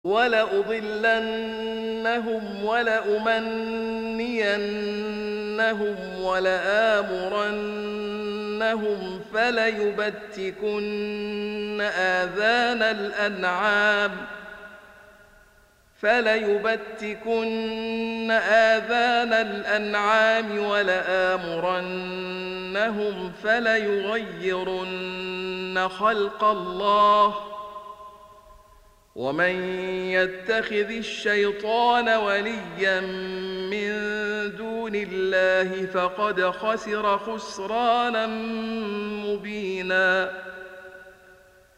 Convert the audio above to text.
ولأضلنهم ولأمنينهم ولآمرنهم فليبتكن آذان الأنعام ولآمرنهم فليغيرن خلق الله ومن يتخذ الشيطان وليا من دون الله فقد خسر خسرانا مبينا.